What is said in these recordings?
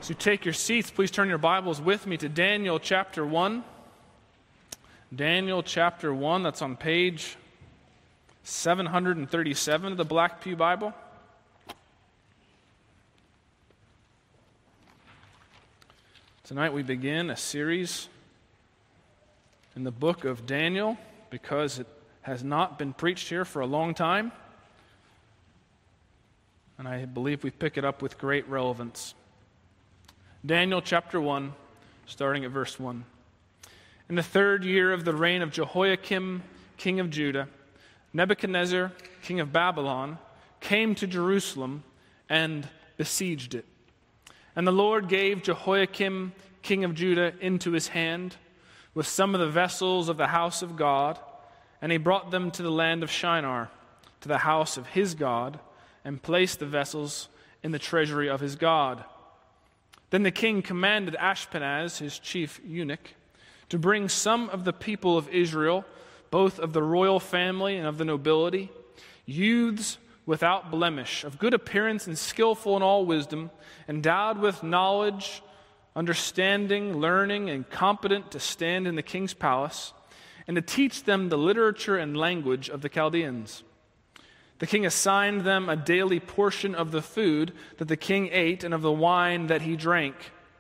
As you take your seats, please turn your Bibles with me to Daniel chapter 1. Daniel chapter 1, that's on page 737 of the Black Pew Bible. Tonight we begin a series in the book of Daniel because it has not been preached here for a long time. And I believe we pick it up with great relevance. Daniel chapter 1, starting at verse 1. In the 3rd year of the reign of Jehoiakim, king of Judah, Nebuchadnezzar, king of Babylon, came to Jerusalem and besieged it. And the Lord gave Jehoiakim, king of Judah, into his hand with some of the vessels of the house of God, and he brought them to the land of Shinar, to the house of his God, and placed the vessels in the treasury of his God. Then the king commanded Ashpenaz, his chief eunuch, to bring some of the people of Israel, both of the royal family and of the nobility, youths without blemish, of good appearance and skillful in all wisdom, endowed with knowledge, understanding, learning, and competent to stand in the king's palace, and to teach them the literature and language of the Chaldeans. The king assigned them a daily portion of the food that the king ate and of the wine that he drank.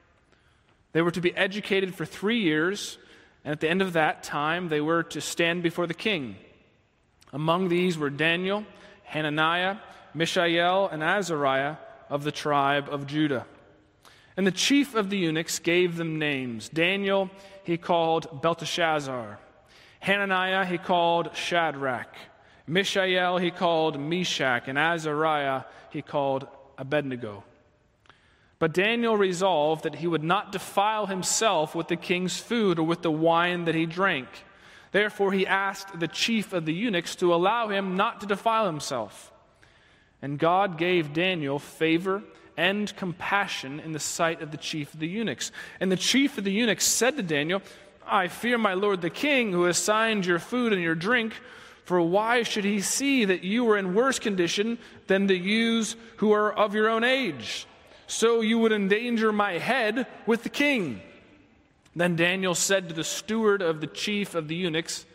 They were to be educated for 3 years, and at the end of that time they were to stand before the king. Among these were Daniel, Hananiah, Mishael, and Azariah of the tribe of Judah. And the chief of the eunuchs gave them names. Daniel he called Belteshazzar. Hananiah he called Shadrach. Mishael he called Meshach, and Azariah he called Abednego. But Daniel resolved that he would not defile himself with the king's food or with the wine that he drank. Therefore he asked the chief of the eunuchs to allow him not to defile himself. And God gave Daniel favor and compassion in the sight of the chief of the eunuchs. And the chief of the eunuchs said to Daniel, I fear my lord the king, who assigned your food and your drink. For why should he see that you are in worse condition than the youths who are of your own age? So you would endanger my head with the king. Then Daniel said to the steward of the chief of the eunuchs,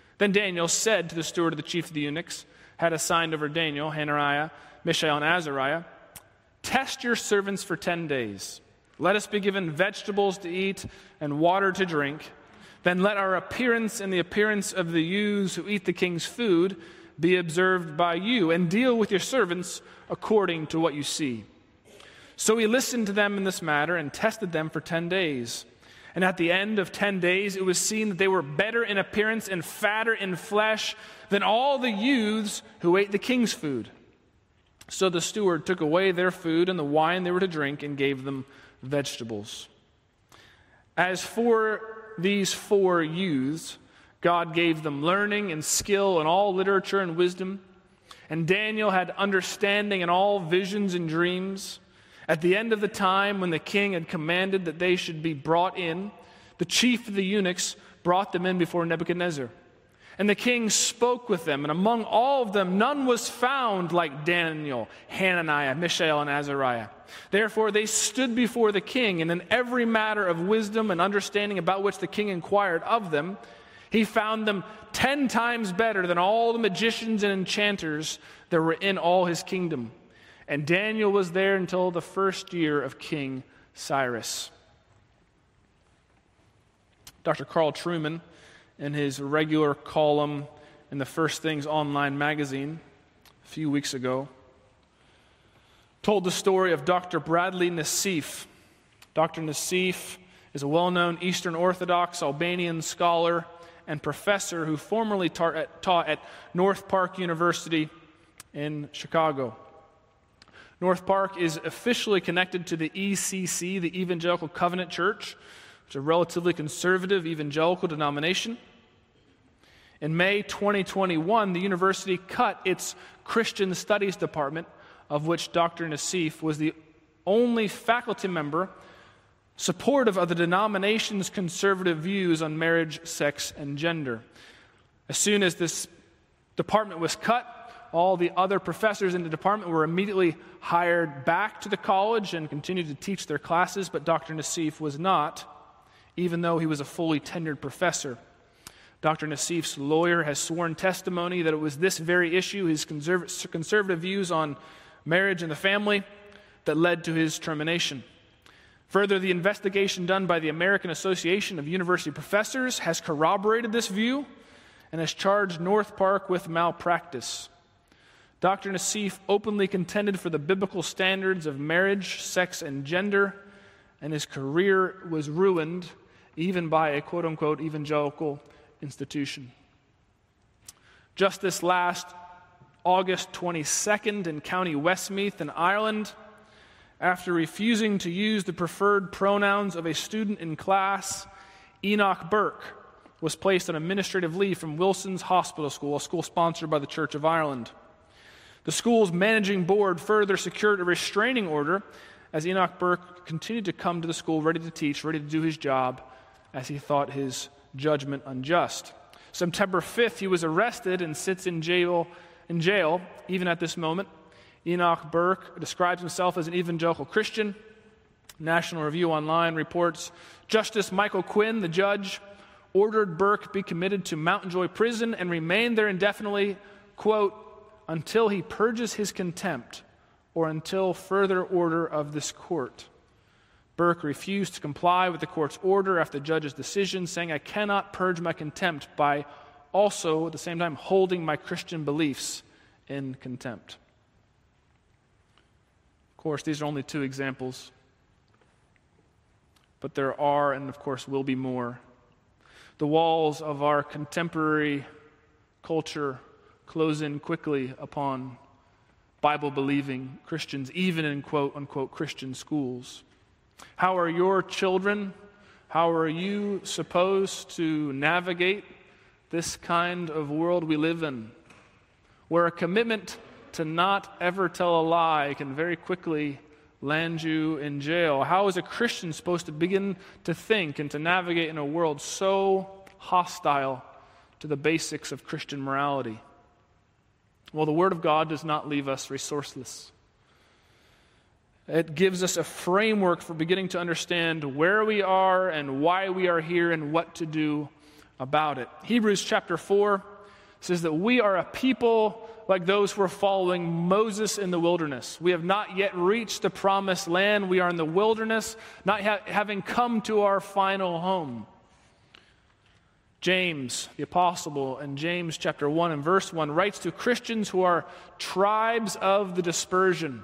had assigned over Daniel, Hananiah, Mishael, and Azariah, test your servants for 10 days. Let us be given vegetables to eat and water to drink. Then let our appearance and the appearance of the youths who eat the king's food be observed by you, and deal with your servants according to what you see. So he listened to them in this matter and tested them for 10 days. And at the end of 10 days, it was seen that they were better in appearance and fatter in flesh than all the youths who ate the king's food. So the steward took away their food and the wine they were to drink and gave them vegetables. As for these 4 youths, God gave them learning and skill in all literature and wisdom. And Daniel had understanding in all visions and dreams. At the end of the time when the king had commanded that they should be brought in, the chief of the eunuchs brought them in before Nebuchadnezzar. And the king spoke with them, and among all of them none was found like Daniel, Hananiah, Mishael, and Azariah. Therefore they stood before the king, and in every matter of wisdom and understanding about which the king inquired of them, he found them 10 times better than all the magicians and enchanters that were in all his kingdom. And Daniel was there until the 1st year of King Cyrus. Dr. Carl Trueman, in his regular column in the First Things Online magazine a few weeks ago, told the story of Dr. Bradley Nassif. Dr. Nassif is a well-known Eastern Orthodox Albanian scholar and professor who formerly taught at North Park University in Chicago. North Park is officially connected to the ECC, the Evangelical Covenant Church, which is a relatively conservative evangelical denomination. In May 2021, the university cut its Christian Studies department, of which Dr. Nassif was the only faculty member supportive of the denomination's conservative views on marriage, sex, and gender. As soon as this department was cut, All the other professors in the department were immediately hired back to the college and continued to teach their classes, but Dr. Nassif was not, even though he was a fully tenured professor. Dr. Nassif's lawyer has sworn testimony that it was this very issue, his conservative views on marriage and the family, that led to his termination. Further, the investigation done by the American Association of University Professors has corroborated this view and has charged North Park with malpractice. Dr. Nassif openly contended for the biblical standards of marriage, sex, and gender, and his career was ruined even by a quote-unquote evangelical institution. Just this last August 22nd in County Westmeath in Ireland, after refusing to use the preferred pronouns of a student in class, Enoch Burke was placed on administrative leave from Wilson's Hospital School, a school sponsored by the Church of Ireland. The school's managing board further secured a restraining order as Enoch Burke continued to come to the school ready to teach, ready to do his job, as he thought his judgment unjust. September 5th, he was arrested and sits in jail even at this moment. Enoch Burke describes himself as an evangelical Christian. National Review Online reports, Justice Michael Quinn, the judge, ordered Burke be committed to Mountain Joy Prison and remain there indefinitely, quote, until he purges his contempt or until further order of this court. Burke refused to comply with the court's order after the judge's decision, saying, I cannot purge my contempt by also, at the same time, holding my Christian beliefs in contempt. Of course, these are only two examples, but there are, and of course will be more. The walls of our contemporary culture close in quickly upon Bible-believing Christians, even in quote-unquote Christian schools. How are your children, how are you supposed to navigate this kind of world we live in, where a commitment to not ever tell a lie can very quickly land you in jail? How is a Christian supposed to begin to think and to navigate in a world so hostile to the basics of Christian morality? Well, the Word of God does not leave us resourceless. It gives us a framework for beginning to understand where we are and why we are here and what to do about it. Hebrews chapter 4 says that we are a people like those who are following Moses in the wilderness. We have not yet reached the promised land. We are in the wilderness, not having come to our final home. James, the apostle, in James chapter 1 and verse 1, writes to Christians who are tribes of the dispersion,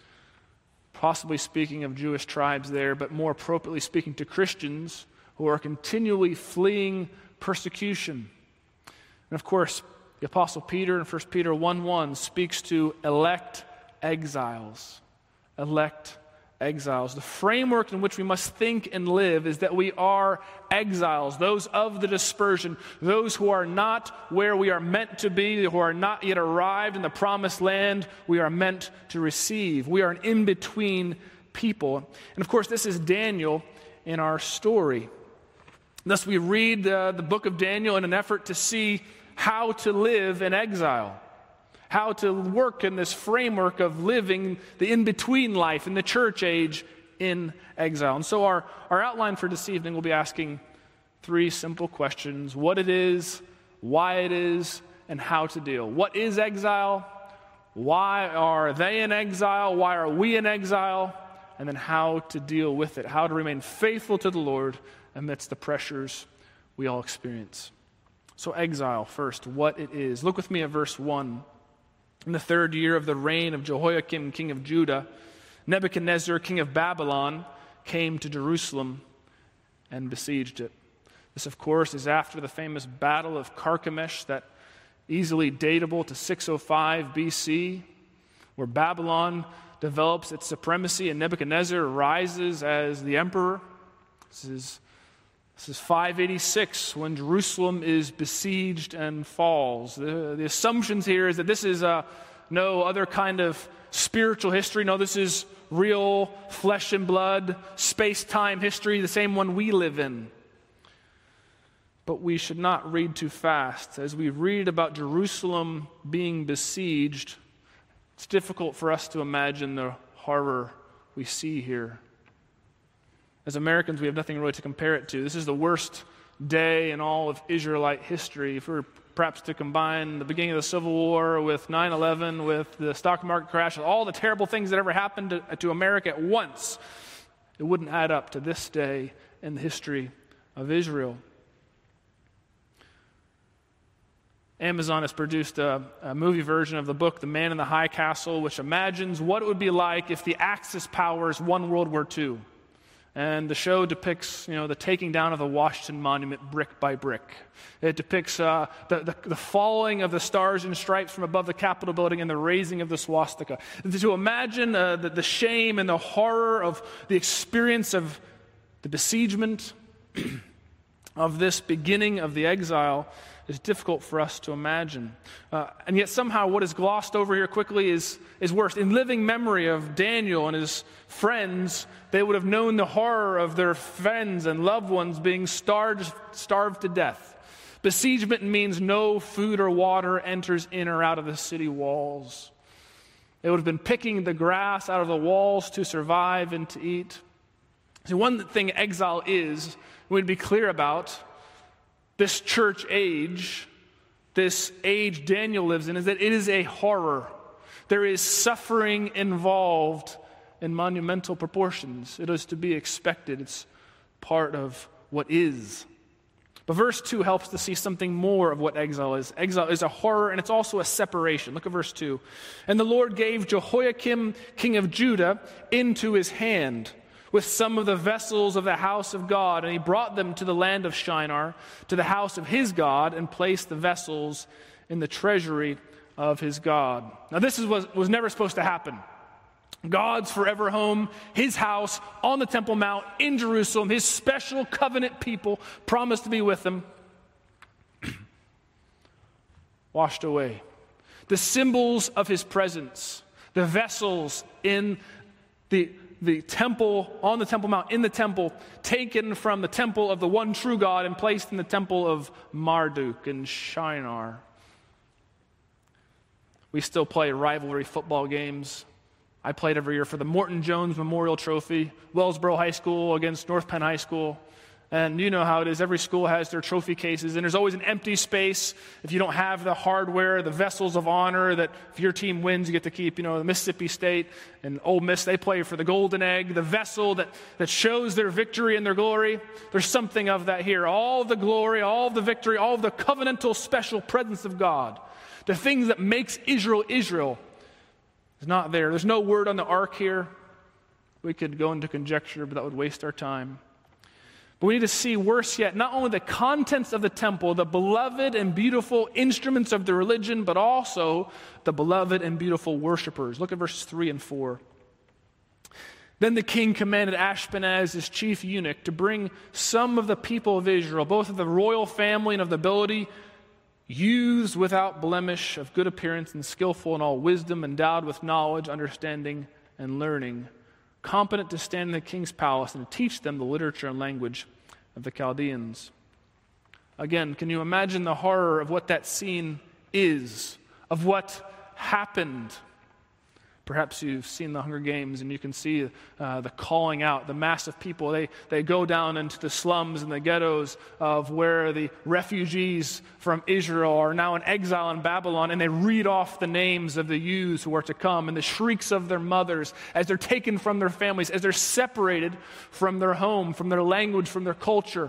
possibly speaking of Jewish tribes there, but more appropriately speaking to Christians who are continually fleeing persecution. And of course, the Apostle Peter in 1 Peter 1:1 speaks to elect exiles. Elect exiles. The framework in which we must think and live is that we are exiles, those of the dispersion, those who are not where we are meant to be, who are not yet arrived in the promised land we are meant to receive. We are an in-between people. And of course, this is Daniel in our story. Thus, we read the book of Daniel in an effort to see how to live in exile, how to work in this framework of living the in-between life in the church age in exile. And so our outline for this evening will be asking three simple questions: what it is, why it is, and how to deal. What is exile? Why are they in exile? Why are we in exile? And then how to deal with it, how to remain faithful to the Lord amidst the pressures we all experience. So exile first, what it is. Look with me at verse 1. In the 3rd year of the reign of Jehoiakim, king of Judah, Nebuchadnezzar, king of Babylon, came to Jerusalem and besieged it. This, of course, is after the famous battle of Carchemish, that easily datable to 605 BC, where Babylon develops its supremacy and Nebuchadnezzar rises as the emperor. This is 586 when Jerusalem is besieged and falls. The assumptions here is that this is no other kind of spiritual history. No, this is real flesh and blood, space-time history, the same one we live in. But we should not read too fast. As we read about Jerusalem being besieged, it's difficult for us to imagine the horror we see here. As Americans, we have nothing really to compare it to. This is the worst day in all of Israelite history. If we were perhaps to combine the beginning of the Civil War with 9/11, with the stock market crash, with all the terrible things that ever happened to America at once, it wouldn't add up to this day in the history of Israel. Amazon has produced a movie version of the book, The Man in the High Castle, which imagines what it would be like if the Axis powers won World War II. And the show depicts, the taking down of the Washington Monument brick by brick. It depicts the falling of the stars and stripes from above the Capitol building and the raising of the swastika. To imagine the shame and the horror of the experience of the besiegement of this beginning of the exile is difficult for us to imagine. And yet somehow what is glossed over here quickly is worse. In living memory of Daniel and his friends, they would have known the horror of their friends and loved ones being starved to death. Besiegement means no food or water enters in or out of the city walls. They would have been picking the grass out of the walls to survive and to eat. So one thing exile is, we'd be clear about, this church age, this age Daniel lives in, is that it is a horror. There is suffering involved in monumental proportions. It is to be expected. It's part of what is. But verse 2 helps to see something more of what exile is. Exile is a horror, and it's also a separation. Look at verse 2. And the Lord gave Jehoiakim, king of Judah, into his hand, with some of the vessels of the house of God, and he brought them to the land of Shinar, to the house of his God, and placed the vessels in the treasury of his God. Now this was never supposed to happen. God's forever home, his house on the Temple Mount in Jerusalem, his special covenant people promised to be with him, washed away. The symbols of his presence, the vessels in the temple, on the Temple Mount, in the temple, taken from the temple of the one true God and placed in the temple of Marduk and Shinar. We still play rivalry football games. I played every year for the Morton Jones Memorial Trophy, Wellsboro High School against North Penn High School. And you know how it is. Every school has their trophy cases, and there's always an empty space if you don't have the hardware, the vessels of honor that if your team wins, you get to keep. The Mississippi State and Ole Miss, they play for the golden egg, the vessel that shows their victory and their glory. There's something of that here. All of the glory, all of the victory, all of the covenantal special presence of God. The things that makes Israel, Israel is not there. There's no word on the ark here. We could go into conjecture, but that would waste our time. But we need to see, worse yet, not only the contents of the temple, the beloved and beautiful instruments of the religion, but also the beloved and beautiful worshipers. Look at verses 3 and 4. Then the king commanded Ashpenaz, his chief eunuch, to bring some of the people of Israel, both of the royal family and of the ability, youths without blemish, of good appearance and skillful in all wisdom, endowed with knowledge, understanding, and learning, competent to stand in the king's palace and to teach them the literature and language of the Chaldeans. Again, can you imagine the horror of what that scene is, of what happened? Perhaps you've seen the Hunger Games and you can see the calling out, the mass of people. They go down into the slums and the ghettos of where the refugees from Israel are now in exile in Babylon, and they read off the names of the youths who are to come and the shrieks of their mothers as they're taken from their families, as they're separated from their home, from their language, from their culture.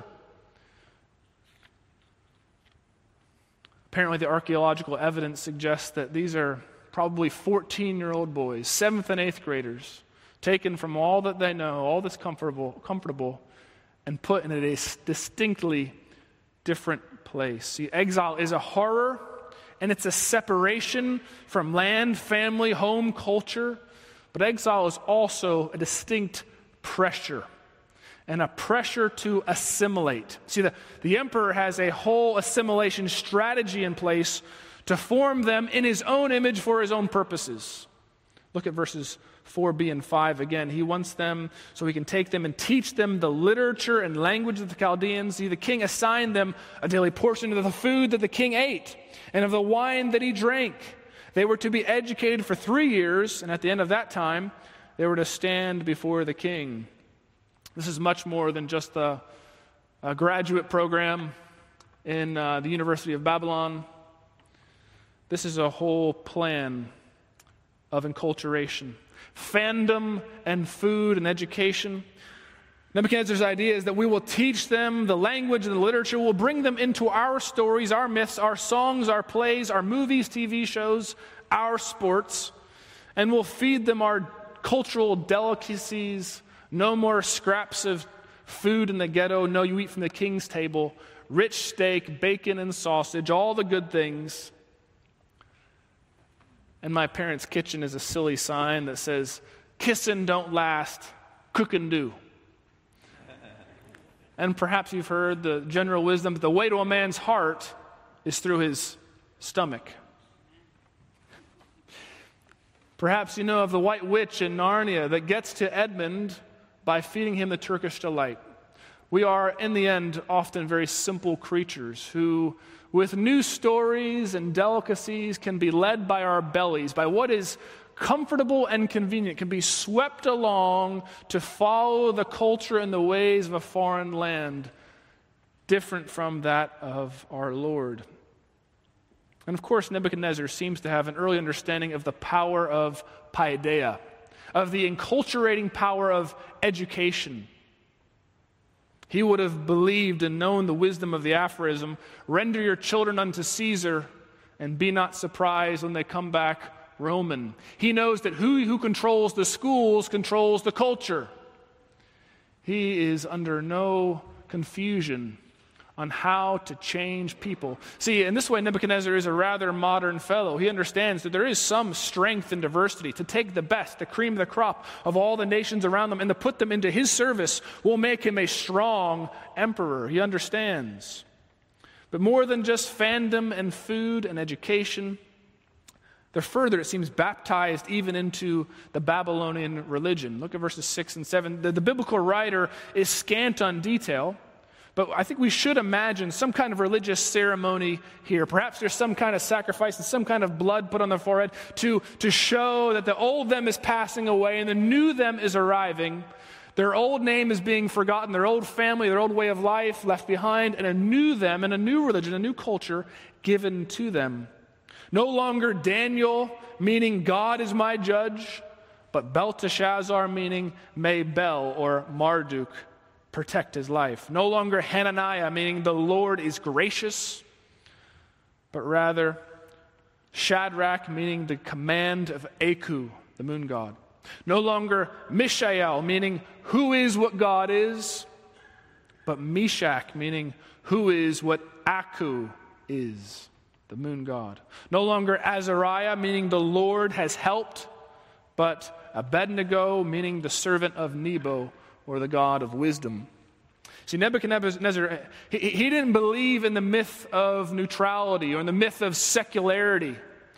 Apparently, the archaeological evidence suggests that these are probably 14-year-old boys, 7th and 8th graders, taken from all that they know, all that's comfortable, and put in a distinctly different place. See, exile is a horror, and it's a separation from land, family, home, culture, but exile is also a distinct pressure, and a pressure to assimilate. See, the emperor has a whole assimilation strategy in place to form them in his own image for his own purposes. Look at verses 4b and 5 again. He wants them so he can take them and teach them the literature and language of the Chaldeans. See, the king assigned them a daily portion of the food that the king ate and of the wine that he drank. They were to be educated for 3 years, and at the end of that time, they were to stand before the king. This is much more than just a graduate program in the University of Babylon. This is a whole plan of enculturation. Fandom and food and education. Nebuchadnezzar's idea is that we will teach them the language and the literature. We'll bring them into our stories, our myths, our songs, our plays, our movies, TV shows, our sports, and we'll feed them our cultural delicacies. No more scraps of food in the ghetto. No, you eat from the king's table. Rich steak, bacon, and sausage, all the good things. And my parents' kitchen is a silly sign that says, "Kissin' don't last, cookin' do." And perhaps you've heard the general wisdom that the way to a man's heart is through his stomach. Perhaps you know of the white witch in Narnia that gets to Edmund by feeding him the Turkish delight. We are, in the end, often very simple creatures who, with new stories and delicacies, can be led by our bellies, by what is comfortable and convenient, can be swept along to follow the culture and the ways of a foreign land, different from that of our Lord. And of course, Nebuchadnezzar seems to have an early understanding of the power of paideia, of the enculturating power of education. He would have believed and known the wisdom of the aphorism, "Render your children unto Caesar, and be not surprised when they come back Roman." He knows that who controls the schools controls the culture. He is under no confusion on how to change people. See, in this way, Nebuchadnezzar is a rather modern fellow. He understands that there is some strength in diversity. To take the best, the cream of the crop of all the nations around them, and to put them into his service will make him a strong emperor. He understands. But more than just fandom and food and education, they're further, it seems, baptized even into the Babylonian religion. Look at verses 6 and 7. The biblical writer is scant on detail, but I think we should imagine some kind of religious ceremony here. Perhaps there's some kind of sacrifice and some kind of blood put on the forehead to show that the old them is passing away and the new them is arriving. Their old name is being forgotten, their old family, their old way of life left behind, and a new them and a new religion, a new culture given to them. No longer Daniel, meaning God is my judge, but Belteshazzar, meaning may Bel or Marduk protect his life. No longer Hananiah, meaning the Lord is gracious, but rather Shadrach, meaning the command of Aku, the moon god. No longer Mishael, meaning who is what God is, but Meshach, meaning who is what Aku is, the moon god. No longer Azariah, meaning the Lord has helped, but Abednego, meaning the servant of Nebo, or the God of wisdom. See, Nebuchadnezzar, he didn't believe in the myth of neutrality or in the myth of secularity.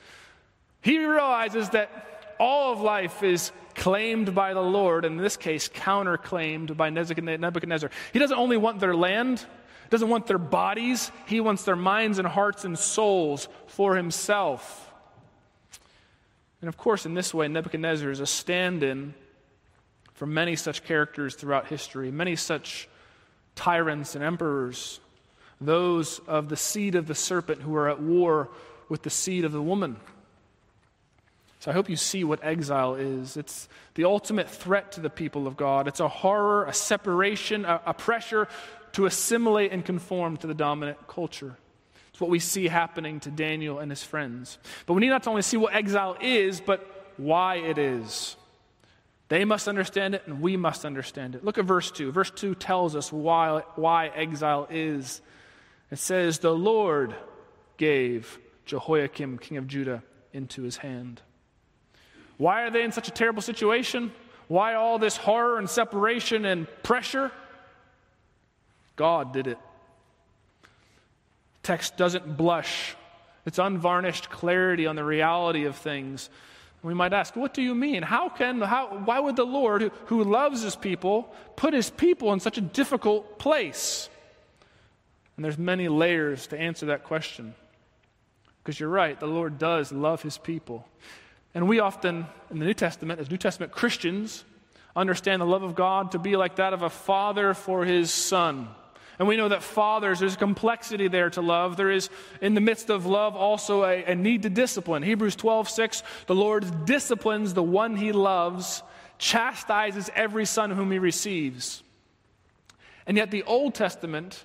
He realizes that all of life is claimed by the Lord, and in this case, counterclaimed by Nebuchadnezzar. He doesn't only want their land, doesn't want their bodies, he wants their minds and hearts and souls for himself. And of course, in this way, Nebuchadnezzar is a stand-in for many such characters throughout history, many such tyrants and emperors, those of the seed of the serpent who are at war with the seed of the woman. So I hope you see what exile is. It's the ultimate threat to the people of God. It's a horror, a separation, a pressure to assimilate and conform to the dominant culture. It's what we see happening to Daniel and his friends. But we need not to only see what exile is, but why it is. They must understand it, and we must understand it. Look at verse 2. Verse 2 tells us why exile is. It says, "The Lord gave Jehoiakim, king of Judah, into his hand." Why are they in such a terrible situation? Why all this horror and separation and pressure? God did it. Text doesn't blush. It's unvarnished clarity on the reality of things. We might ask, what do you mean? Why would the Lord, who loves his people, put his people in such a difficult place? And there's many layers to answer that question. Because you're right, the Lord does love his people. And we often, in the New Testament, as New Testament Christians, understand the love of God to be like that of a father for his son. And we know that fathers, there's complexity there to love. There is, in the midst of love, also a need to discipline. Hebrews 12:6, the Lord disciplines the one he loves, chastises every son whom he receives. And yet the Old Testament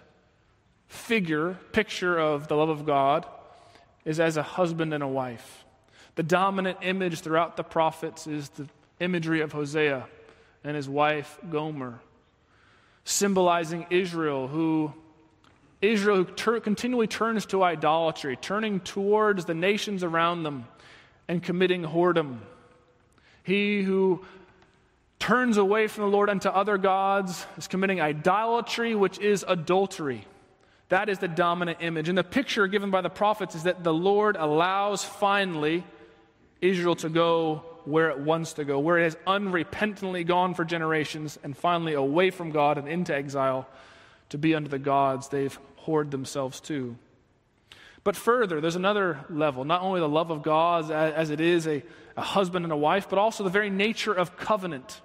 picture of the love of God is as a husband and a wife. The dominant image throughout the prophets is the imagery of Hosea and his wife Gomer, symbolizing Israel who continually turns to idolatry, turning towards the nations around them and committing whoredom. He who turns away from the Lord unto other gods is committing idolatry, which is adultery. That is the dominant image. And the picture given by the prophets is that the Lord allows finally Israel to go where it wants to go, where it has unrepentantly gone for generations, and finally away from God and into exile to be under the gods they've whored themselves to. But further, there's another level, not only the love of God as it is a husband and a wife, but also the very nature of covenant.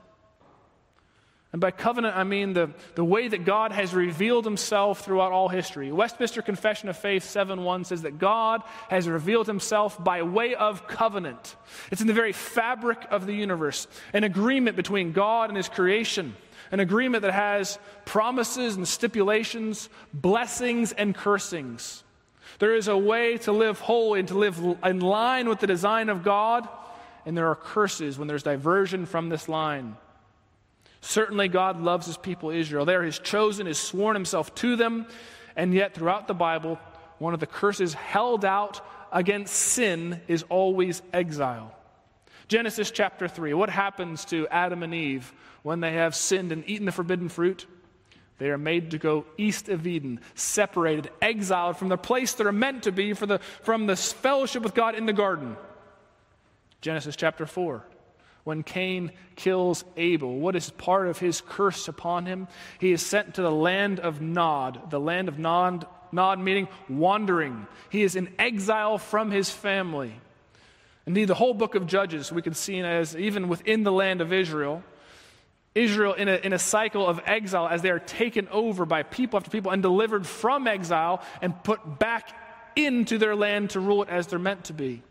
And by covenant, I mean the way that God has revealed himself throughout all history. Westminster Confession of Faith 7:1 says that God has revealed himself by way of covenant. It's in the very fabric of the universe, an agreement between God and his creation, an agreement that has promises and stipulations, blessings and cursings. There is a way to live holy and to live in line with the design of God, and there are curses when there's diversion from this line. Certainly God loves his people Israel. They are his chosen, has sworn himself to them, and yet throughout the Bible, one of the curses held out against sin is always exile. Genesis chapter 3, what happens to Adam and Eve when they have sinned and eaten the forbidden fruit? They are made to go east of Eden, separated, exiled from the place they're meant to be from the fellowship with God in the garden. Genesis chapter 4. When Cain kills Abel, what is part of his curse upon him? He is sent to the land of Nod. The land of Nod meaning wandering. He is in exile from his family. Indeed, the whole book of Judges we can see as even within the land of Israel in a cycle of exile as they are taken over by people after people and delivered from exile and put back into their land to rule it as they're meant to be.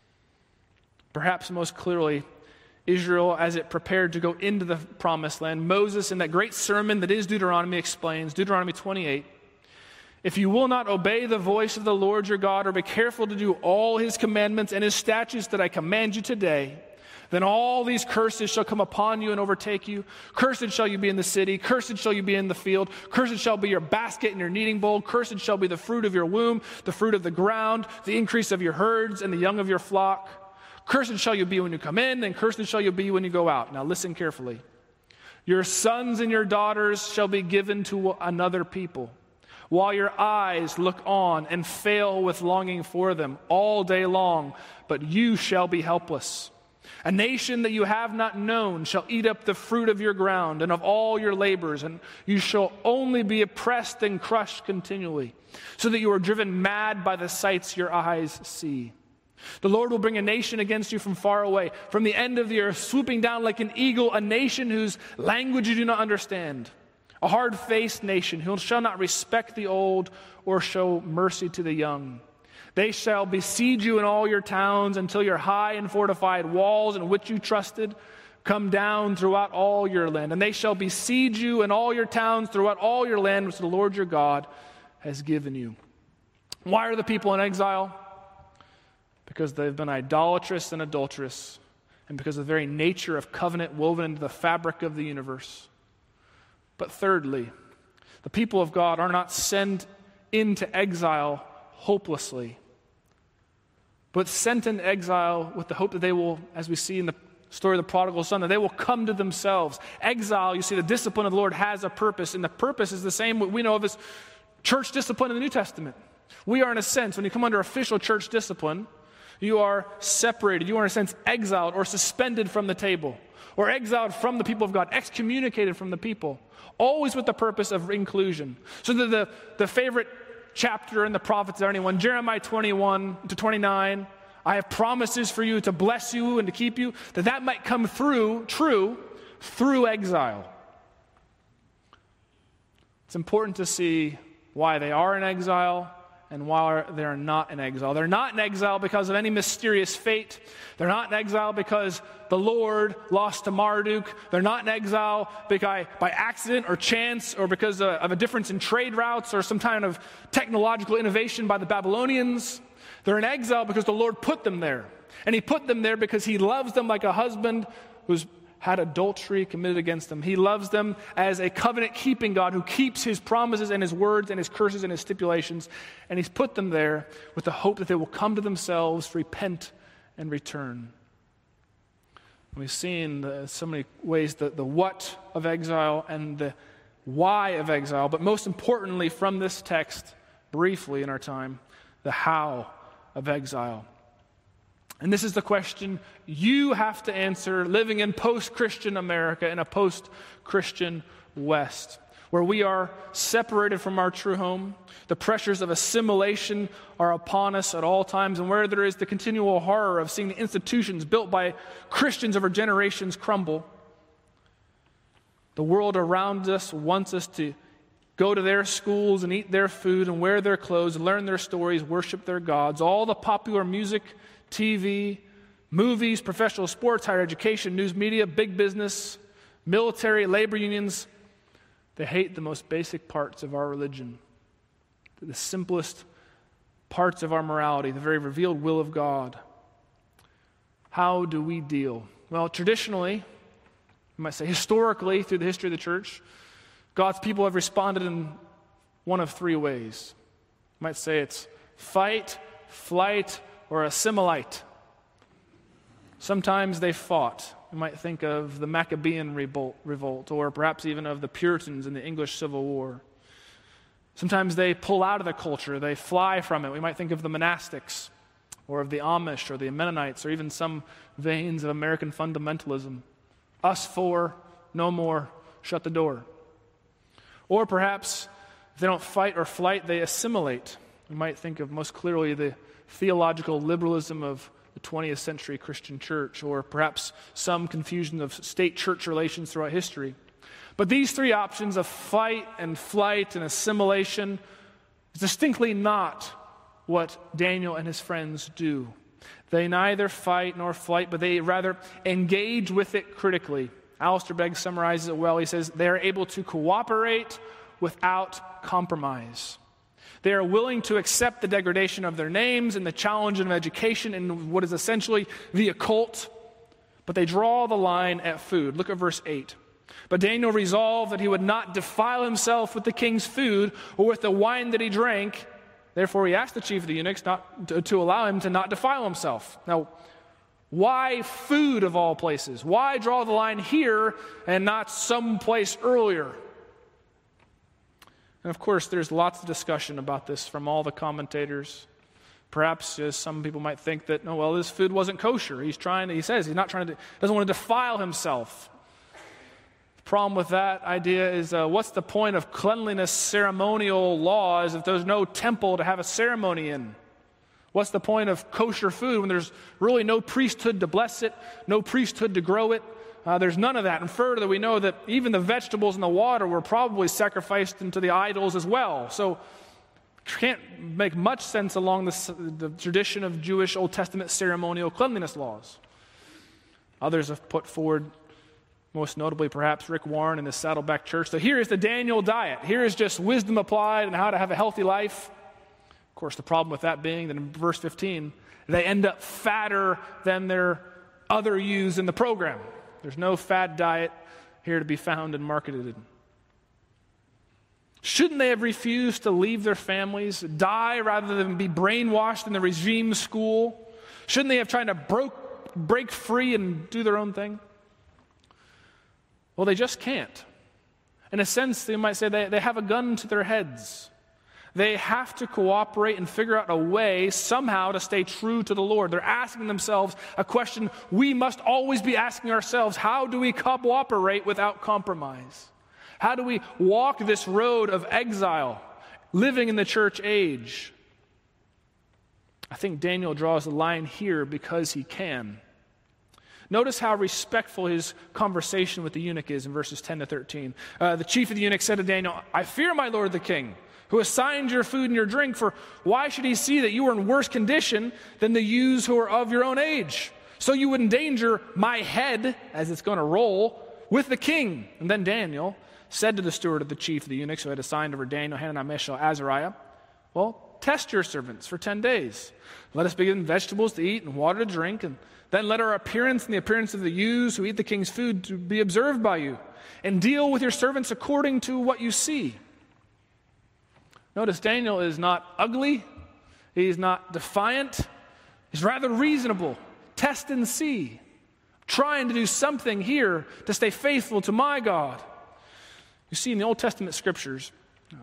Perhaps most clearly, Israel, as it prepared to go into the promised land, Moses, in that great sermon that is Deuteronomy, explains, Deuteronomy 28, if you will not obey the voice of the Lord your God or be careful to do all his commandments and his statutes that I command you today, then all these curses shall come upon you and overtake you. Cursed shall you be in the city. Cursed shall you be in the field. Cursed shall be your basket and your kneading bowl. Cursed shall be the fruit of your womb, the fruit of the ground, the increase of your herds, and the young of your flock. Cursed shall you be when you come in, and cursed shall you be when you go out. Now listen carefully. Your sons and your daughters shall be given to another people, while your eyes look on and fail with longing for them all day long, but you shall be helpless. A nation that you have not known shall eat up the fruit of your ground and of all your labors, and you shall only be oppressed and crushed continually, so that you are driven mad by the sights your eyes see. The Lord will bring a nation against you from far away, from the end of the earth, swooping down like an eagle, a nation whose language you do not understand, a hard-faced nation who shall not respect the old or show mercy to the young. They shall besiege you in all your towns until your high and fortified walls in which you trusted come down throughout all your land. And they shall besiege you in all your towns throughout all your land which the Lord your God has given you. Why are the people in exile? Because they've been idolatrous and adulterous, and because of the very nature of covenant woven into the fabric of the universe. But thirdly, the people of God are not sent into exile hopelessly, but sent into exile with the hope that they will, as we see in the story of the prodigal son, that they will come to themselves. Exile, you see, the discipline of the Lord has a purpose, and the purpose is the same what we know of as church discipline in the New Testament. We are, in a sense, when you come under official church discipline, You are separated. You are, in a sense, exiled or suspended from the table, or exiled from the people of God, excommunicated from the people, always with the purpose of inclusion. So the favorite chapter in the prophets of anyone, Jeremiah 21 to 29, I have promises for you to bless you and to keep you, that might come true through exile. It's important to see why they are in exile and why they're not in exile. They're not in exile because of any mysterious fate. They're not in exile because the Lord lost to Marduk. They're not in exile by accident or chance or because of a difference in trade routes or some kind of technological innovation by the Babylonians. They're in exile because the Lord put them there. And he put them there because he loves them like a husband who's had adultery committed against them. He loves them as a covenant-keeping God who keeps his promises and his words and his curses and his stipulations. And he's put them there with the hope that they will come to themselves, repent, and return. We've seen so many ways the what of exile and the why of exile, but most importantly from this text, briefly in our time, the how of exile. And this is the question you have to answer living in post-Christian America, in a post-Christian West, where we are separated from our true home. The pressures of assimilation are upon us at all times, and where there is the continual horror of seeing the institutions built by Christians over generations crumble. The world around us wants us to go to their schools and eat their food and wear their clothes, learn their stories, worship their gods. All the popular music, TV, movies, professional sports, higher education, news media, big business, military, labor unions, they hate the most basic parts of our religion, the simplest parts of our morality, the very revealed will of God. How do we deal? Well, traditionally, you might say historically, through the history of the church, God's people have responded in one of three ways. You might say it's fight, flight, or assimilate. Sometimes they fought. You might think of the Maccabean revolt, or perhaps even of the Puritans in the English Civil War. Sometimes they pull out of the culture. They fly from it. We might think of the monastics, or of the Amish, or the Mennonites, or even some veins of American fundamentalism. Us four, no more, shut the door. Or perhaps, if they don't fight or flight, they assimilate. We might think of most clearly the theological liberalism of the 20th century Christian church, or perhaps some confusion of state-church relations throughout history. But these three options of fight and flight and assimilation is distinctly not what Daniel and his friends do. They neither fight nor flight, but they rather engage with it critically. Alistair Begg summarizes it well. He says, they are able to cooperate without compromise. They are willing to accept the degradation of their names and the challenge of education in what is essentially the occult, but they draw the line at food. Look at verse 8. But Daniel resolved that he would not defile himself with the king's food or with the wine that he drank. Therefore he asked the chief of the eunuchs not to allow him to not defile himself. Now, why food of all places? Why draw the line here and not someplace earlier? And of course, there's lots of discussion about this from all the commentators. Perhaps some people might think that, oh, well, this food wasn't kosher. He says he's not doesn't want to defile himself. The problem with that idea is, what's the point of cleanliness ceremonial laws if there's no temple to have a ceremony in? What's the point of kosher food when there's really no priesthood to bless it, no priesthood to grow it? There's none of that. And further, we know that even the vegetables in the water were probably sacrificed into the idols as well. So it can't make much sense along the tradition of Jewish Old Testament ceremonial cleanliness laws. Others have put forward, most notably perhaps Rick Warren and his Saddleback Church. So here is the Daniel diet. Here is just wisdom applied and how to have a healthy life. Of course, the problem with that being that in verse 15, they end up fatter than their other youths in the program. There's no fad diet here to be found and marketed. Shouldn't they have refused to leave their families, die rather than be brainwashed in the regime school? Shouldn't they have tried to break free and do their own thing? Well, they just can't. In a sense, you might say they have a gun to their heads. They have to cooperate and figure out a way somehow to stay true to the Lord. They're asking themselves a question we must always be asking ourselves: how do we cooperate without compromise? How do we walk this road of exile, living in the church age? I think Daniel draws the line here because he can. Notice how respectful his conversation with the eunuch is in verses 10 to 13. The chief of the eunuchs said to Daniel, "I fear my lord the king, who assigned your food and your drink, for why should he see that you are in worse condition than the youths who are of your own age? So you would endanger my head, as it's going to roll, with the king." And then Daniel said to the steward of the chief of the eunuchs who had assigned over Daniel, Hananiah, Mishael, Azariah, "Well, test your servants for 10 days. Let us be given vegetables to eat and water to drink, and then let our appearance and the appearance of the youths who eat the king's food to be observed by you, and deal with your servants according to what you see." Notice Daniel is not ugly. He's not defiant. He's rather reasonable. Test and see. Trying to do something here to stay faithful to my God. You see, in the Old Testament scriptures,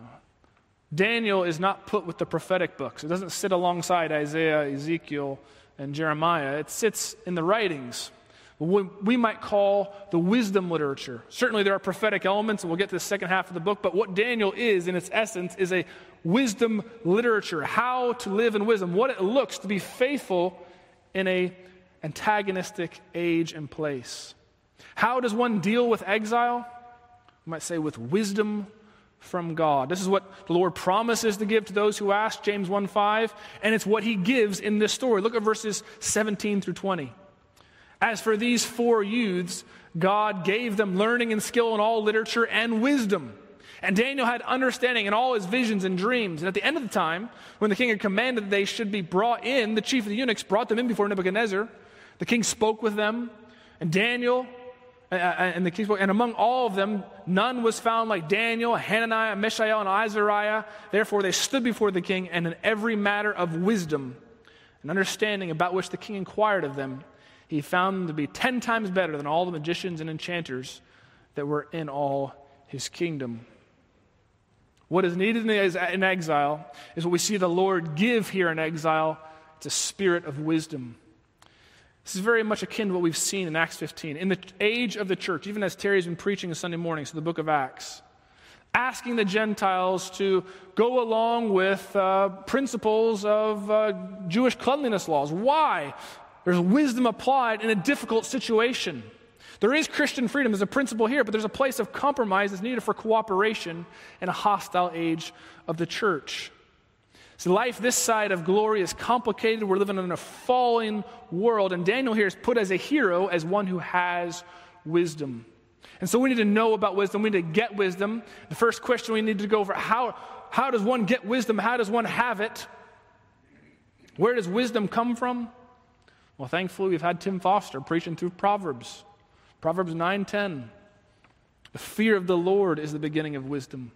Daniel is not put with the prophetic books. It doesn't sit alongside Isaiah, Ezekiel, and Jeremiah. It sits in the writings, what we might call the wisdom literature. Certainly there are prophetic elements, and we'll get to the second half of the book, but what Daniel is, in its essence, is a wisdom literature. How to live in wisdom, what it looks to be faithful in a antagonistic age and place. How does one deal with exile? We might say with wisdom from God. This is what the Lord promises to give to those who ask, James 1:5, and it's what he gives in this story. Look at verses 17 through 20. "As for these 4 youths, God gave them learning and skill in all literature and wisdom. And Daniel had understanding in all his visions and dreams. And at the end of the time, when the king had commanded that they should be brought in, the chief of the eunuchs brought them in before Nebuchadnezzar. The king spoke with them, and Daniel, and the king spoke, and among all of them, none was found like Daniel, Hananiah, Mishael, and Azariah. Therefore they stood before the king, and in every matter of wisdom and understanding about which the king inquired of them, he found them to be 10 times better than all the magicians and enchanters that were in all his kingdom." What is needed in exile is what we see the Lord give here in exile. It's a spirit of wisdom. This is very much akin to what we've seen in Acts 15. In the age of the church, even as Terry's been preaching on Sunday mornings, the book of Acts, asking the Gentiles to go along with principles of Jewish cleanliness laws. Why? There's wisdom applied in a difficult situation. There is Christian freedom. There's a principle here, but there's a place of compromise that's needed for cooperation in a hostile age of the church. So life this side of glory is complicated. We're living in a fallen world, and Daniel here is put as a hero, as one who has wisdom. And so we need to know about wisdom. We need to get wisdom. The first question we need to go over, how does one get wisdom? How does one have it? Where does wisdom come from? Well, thankfully, we've had Tim Foster preaching through Proverbs. Proverbs 9:10. The fear of the Lord is the beginning of wisdom.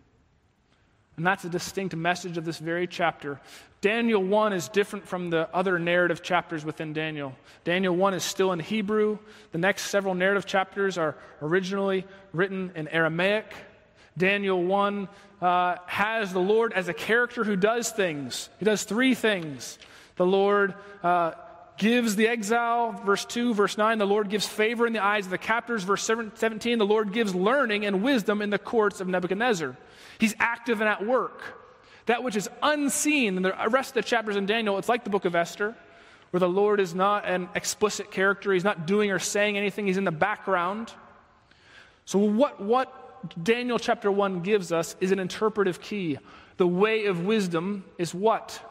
And that's a distinct message of this very chapter. Daniel 1 is different from the other narrative chapters within Daniel. Daniel 1 is still in Hebrew. The next several narrative chapters are originally written in Aramaic. Daniel 1 has the Lord as a character who does things. He does 3 things. The Lord gives the exile, verse 2, verse 9, the Lord gives favor in the eyes of the captors, verse 17, the Lord gives learning and wisdom in the courts of Nebuchadnezzar. He's active and at work. That which is unseen in the rest of the chapters in Daniel, it's like the book of Esther, where the Lord is not an explicit character. He's not doing or saying anything. He's in the background. So what Daniel chapter 1 gives us is an interpretive key. The way of wisdom is what?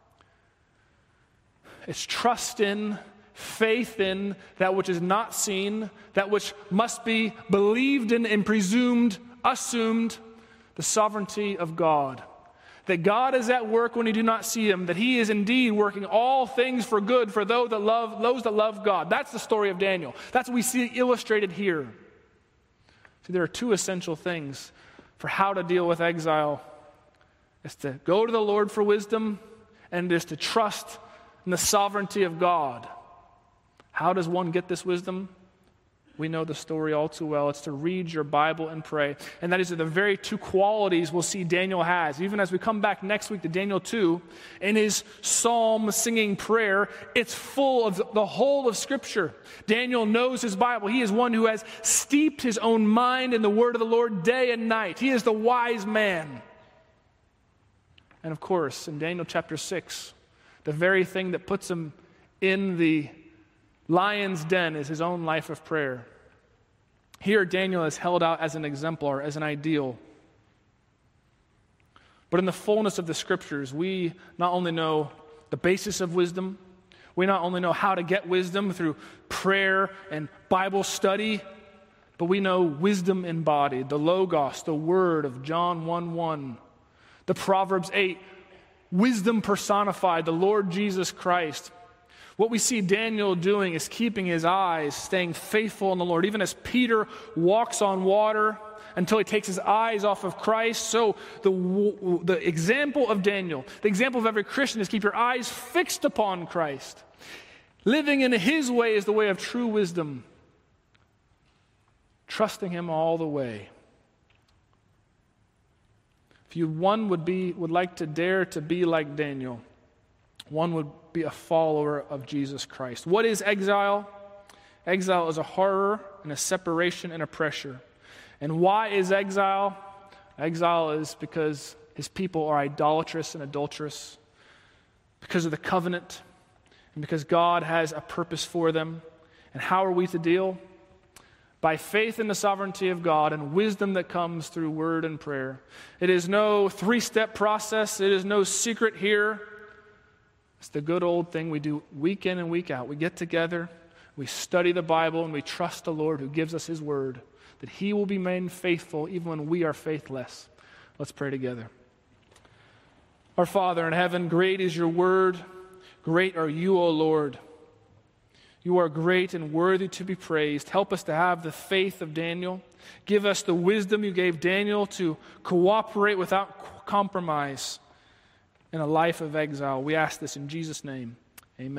It's trust in, faith in that which is not seen, that which must be believed in and presumed, assumed, the sovereignty of God. That God is at work when you do not see him, that he is indeed working all things for good for those that love God. That's the story of Daniel. That's what we see illustrated here. See, there are 2 essential things for how to deal with exile. It's to go to the Lord for wisdom, and it is to trust in the sovereignty of God. How does one get this wisdom? We know the story all too well. It's to read your Bible and pray. And that is the very two qualities we'll see Daniel has. Even as we come back next week to Daniel 2, in his psalm singing prayer, it's full of the whole of Scripture. Daniel knows his Bible. He is one who has steeped his own mind in the word of the Lord day and night. He is the wise man. And of course, in Daniel chapter 6, the very thing that puts him in the lion's den is his own life of prayer. Here, Daniel is held out as an exemplar, as an ideal. But in the fullness of the Scriptures, we not only know the basis of wisdom, we not only know how to get wisdom through prayer and Bible study, but we know wisdom embodied, the Logos, the Word of John 1:1, the Proverbs 8, wisdom personified, the Lord Jesus Christ. What we see Daniel doing is keeping his eyes, staying faithful in the Lord. Even as Peter walks on water until he takes his eyes off of Christ, so the example of Daniel, the example of every Christian is keep your eyes fixed upon Christ. Living in his way is the way of true wisdom. Trusting him all the way. If one would like to dare to be like Daniel, one would be a follower of Jesus Christ. What is exile? Exile is a horror and a separation and a pressure. And why is exile? Exile is because his people are idolatrous and adulterous, because of the covenant, and because God has a purpose for them. And how are we to deal? By faith in the sovereignty of God and wisdom that comes through word and prayer. It is no three-step process. It is no secret here. It's the good old thing we do week in and week out. We get together, we study the Bible, and we trust the Lord who gives us his word, that he will be made faithful even when we are faithless. Let's pray together. Our Father in heaven, great is your word. Great are you, O Lord. You are great and worthy to be praised. Help us to have the faith of Daniel. Give us the wisdom you gave Daniel to cooperate without compromise in a life of exile. We ask this in Jesus' name.